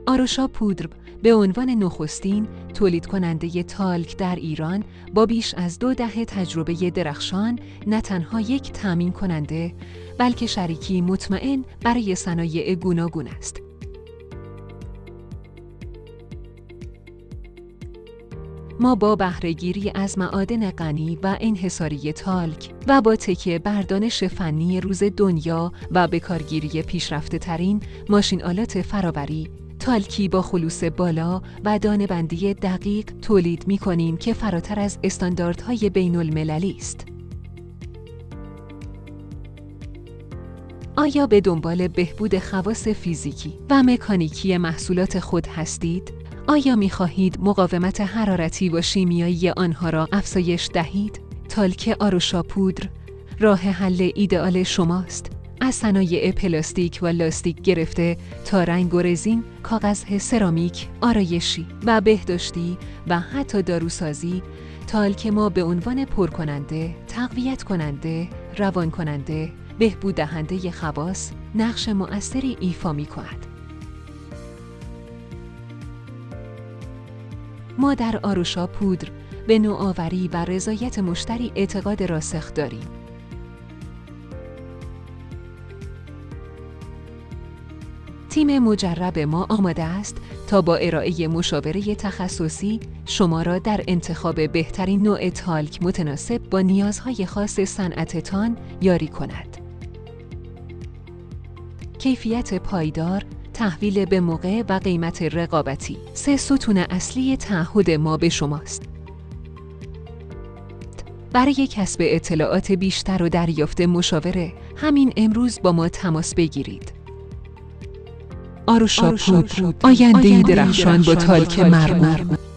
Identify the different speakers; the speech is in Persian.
Speaker 1: آروشا پودر به عنوان نخستین تولید کننده تالک در ایران با بیش از 2 دهه تجربه درخشان نه تنها یک تامین کننده بلکه شریکی مطمئن برای صنایع گوناگون است. ما با بهره‌گیری از معادن غنی و انحصاری تالک و با تکیه بر دانش فنی روز دنیا و به کارگیری پیشرفته‌ترین ماشین آلات فرآوری، تالکی با خلوص بالا و دانه‌بندی دقیق تولید می‌کنیم که فراتر از استانداردهای بین‌المللی است. آیا به دنبال بهبود خواص فیزیکی و مکانیکی محصولات خود هستید؟ آیا می‌خواهید مقاومت حرارتی و شیمیایی آنها را افزایش دهید؟ تالک آروشا پودر راه حل ایدئال شماست. از صنایع پلاستیک و لاستیک گرفته تا رنگ و رزین، کاغذ سرامیک، آرایشی و بهداشتی و حتی داروسازی، تالک ما به عنوان پرکننده، تقویت کننده، روان کننده، بهبود دهنده خواص نقش مؤثری ایفا می‌کند. ما در آروشا پودر به نوآوری و رضایت مشتری اعتقاد راسخ داریم. تیم مجرب ما آماده است تا با ارائه مشاوره تخصصی شما را در انتخاب بهترین نوع تالک متناسب با نیازهای خاص صنعتتان یاری کند. کیفیت پایدار، تحویل به موقع و قیمت رقابتی 3 ستون اصلی تعهد ما به شماست. برای کسب اطلاعات بیشتر و دریافت مشاوره همین امروز با ما تماس بگیرید. آروشا پودر، آینده درخشان با تالک مرموز.